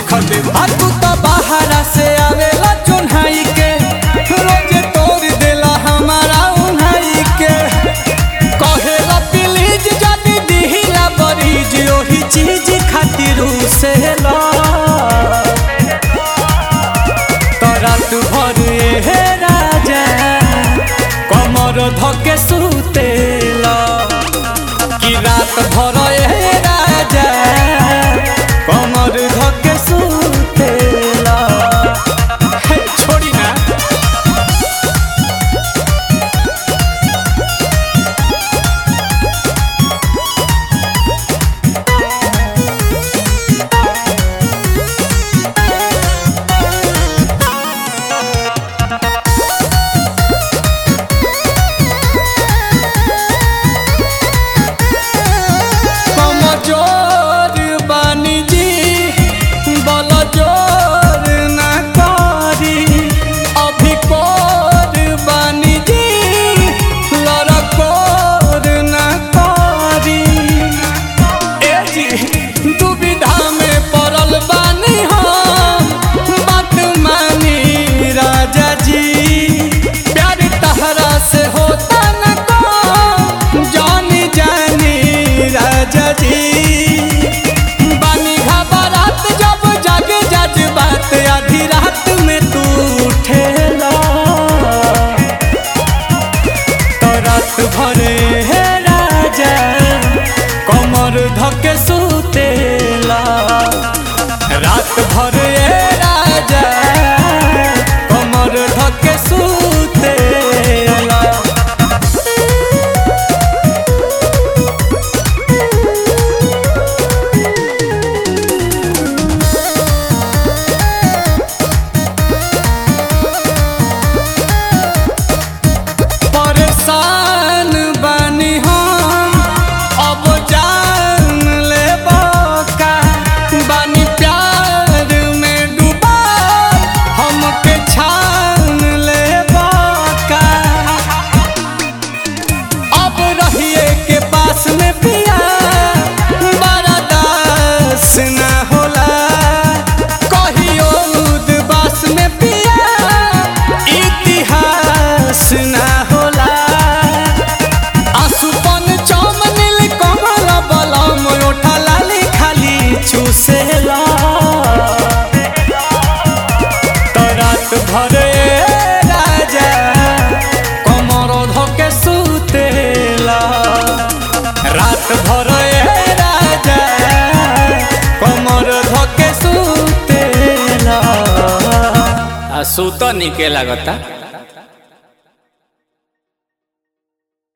खदे तू तो बाहरा से आवेला चुन्हाई के रोज तोड़ देला हमारा उन्हाई के कहेला प्लीज जदी दिहिला बरीज ओही चीज खातिर से ला तो रात भर हे राजा कमर धके सुतेला कि रात भर हे राजा कमर धके सुतेला छोड़ी ना आधी रात में तू उठेला तो रात भरे हे राजा कमर धके सुतेला रात भरे राजा कमर धके सुतेला भरे राजा कमर धके सुतेला रात भरे राजा कमर धके सुतेला आ सुत निके लागता।